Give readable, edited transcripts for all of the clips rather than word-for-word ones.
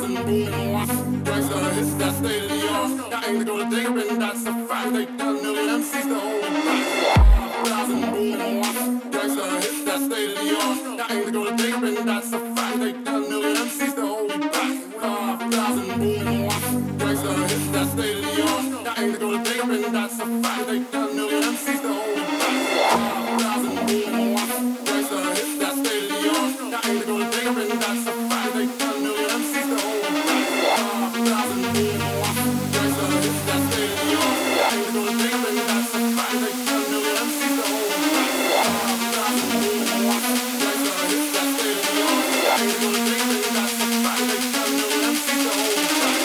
thousand booms. Gangsta hits that state of the art. I ain't gonna dig up and that's a fact. They done million MCs to hold it back. Thousand booms. Gangsta hits that state of the art. I ain't gonna dig up and that's a fact. They done million MCs to hold it back. Thousand booms. Gangsta hits that state of the art. I ain't gonna dig up and that's a fact. They done million MCs to hold it back. Thousand booms. Gangsta hits that state of the art. I ain't gonna dig up and that's a fact. They done million MCs to hold it back. Thousand booms. Gangsta hits that state of the art. I ain't gonna dig up and that's a fact. They done million MCs to hold it back. Thousand booms. Gangsta hits that state of the art. I ain't gonna dig up and that's a fact. They done million MCs to hold it back.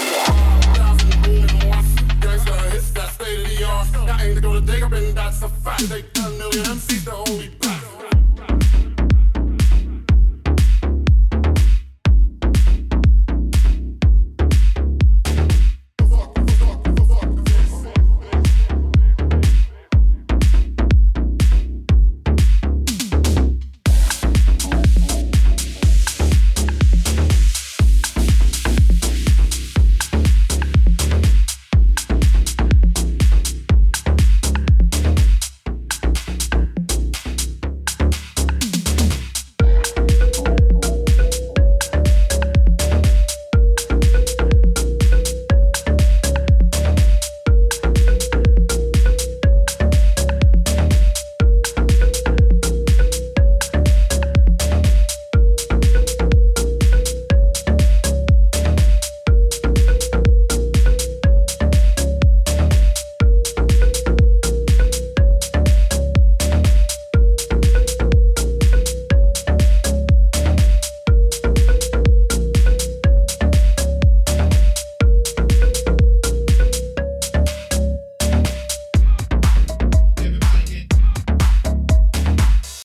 Thousand booms. Gangsta hits that state of the art. I ain't gonna dig up and that's a fact.